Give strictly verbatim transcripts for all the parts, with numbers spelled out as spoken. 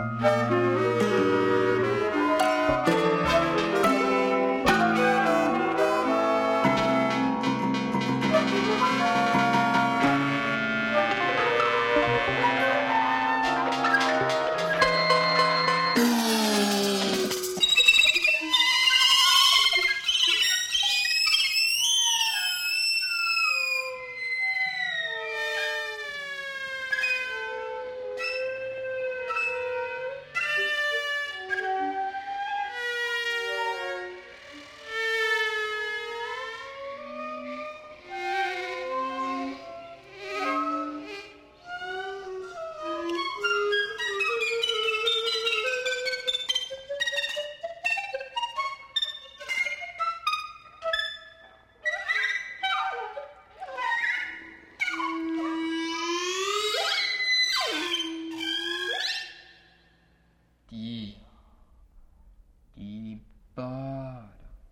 Dee. Dee ba.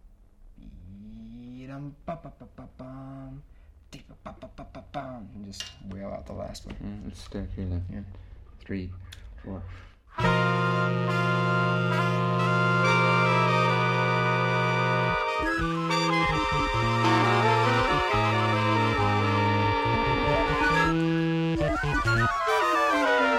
Dee dum ba ba ba ba bum. Dee ba ba ba ba ba bum. And just wail out the last one. Mm, let's start here then. Yeah. Three, four. Thank you.